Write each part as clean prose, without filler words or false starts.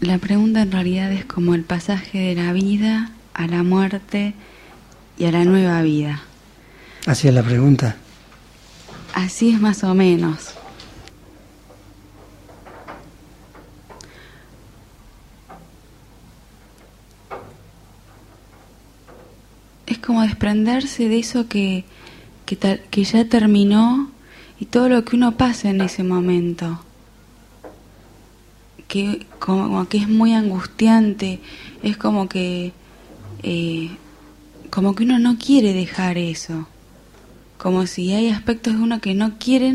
La pregunta en realidad es como el pasaje de la vida a la muerte y a la nueva vida. Así es la pregunta. Así es más o menos. Es como desprenderse de eso que ya terminó y todo lo que uno pasa en ese momento. Que como que es muy angustiante, es como que uno no quiere dejar eso, como si hay aspectos de uno que no quieren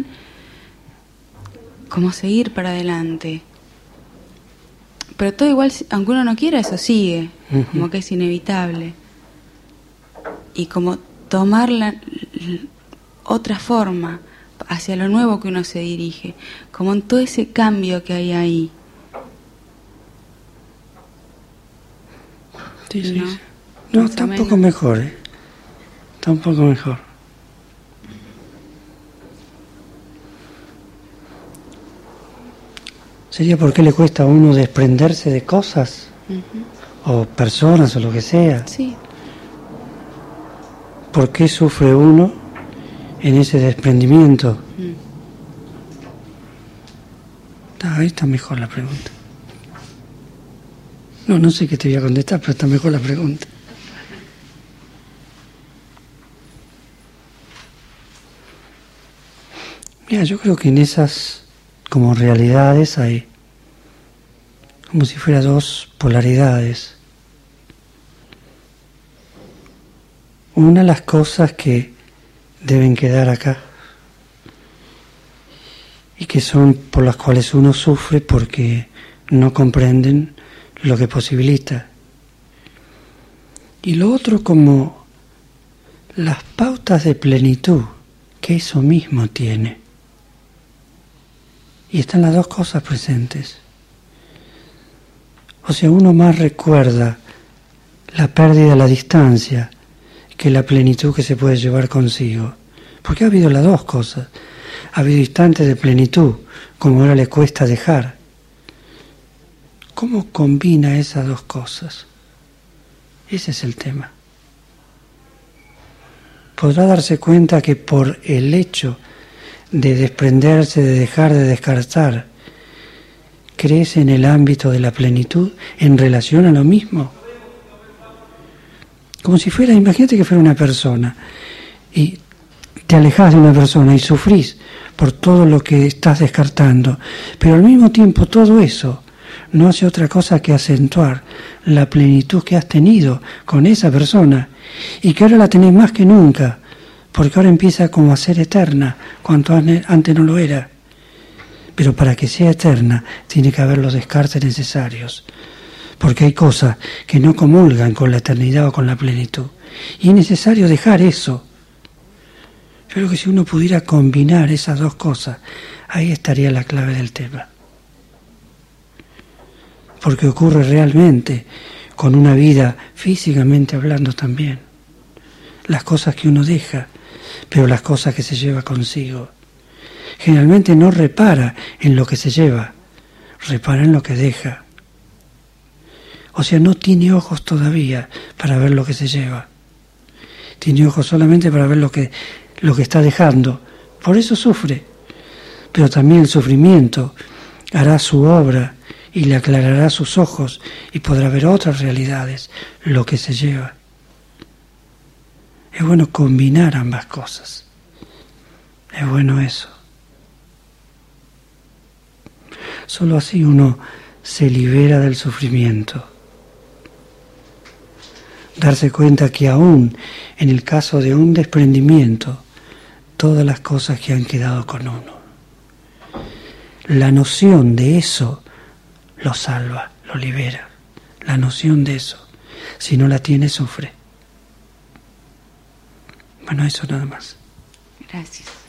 como seguir para adelante, pero todo igual, aunque uno no quiera, eso sigue, como que es inevitable, y como tomar otra forma hacia lo nuevo que uno se dirige, como en todo ese cambio que hay ahí. Sí, sí. No, está un poco mejor, ¿eh? Está un poco mejor. ¿Sería por qué le cuesta a uno desprenderse de cosas? O personas o lo que sea. Sí. ¿Por qué sufre uno en ese desprendimiento? Ahí está mejor la pregunta. No sé qué te voy a contestar, pero está mejor la pregunta. Mira, yo creo que en esas como realidades hay como si fuera dos polaridades. Una, las cosas que deben quedar acá y que son por las cuales uno sufre porque no comprenden lo que posibilita. Y lo otro como las pautas de plenitud que eso mismo tiene. Y están las dos cosas presentes. O sea, uno más recuerda la pérdida de la distancia que la plenitud que se puede llevar consigo. Porque ha habido las dos cosas. Ha habido instantes de plenitud, como ahora le cuesta dejar. ¿Cómo combina esas dos cosas? Ese es el tema. Podrá darse cuenta que por el hecho de desprenderse, de dejar de descartar, crece en el ámbito de la plenitud en relación a lo mismo. Como si fuera, imagínate que fuera una persona y te alejas de una persona y sufrís por todo lo que estás descartando, pero al mismo tiempo todo eso no hace otra cosa que acentuar la plenitud que has tenido con esa persona y que ahora la tenés más que nunca, porque ahora empieza como a ser eterna, cuanto antes no lo era. Pero para que sea eterna tiene que haber los descartes necesarios, porque hay cosas que no comulgan con la eternidad o con la plenitud, y es necesario dejar eso. Yo creo que si uno pudiera combinar esas dos cosas, ahí estaría la clave del tema. Porque ocurre realmente con una vida físicamente hablando también. Las cosas que uno deja, pero las cosas que se lleva consigo. Generalmente no repara en lo que se lleva, repara en lo que deja. O sea, no tiene ojos todavía para ver lo que se lleva. Tiene ojos solamente para ver lo que está dejando. Por eso sufre. Pero también el sufrimiento hará su obra y le aclarará sus ojos y podrá ver otras realidades, lo que se lleva. Es bueno combinar ambas cosas. Es bueno eso. Solo así uno se libera del sufrimiento. Darse cuenta que aún en el caso de un desprendimiento, todas las cosas que han quedado con uno. La noción de eso lo salva, lo libera. La noción de eso. Si no la tiene, sufre. Bueno, eso nada más. Gracias.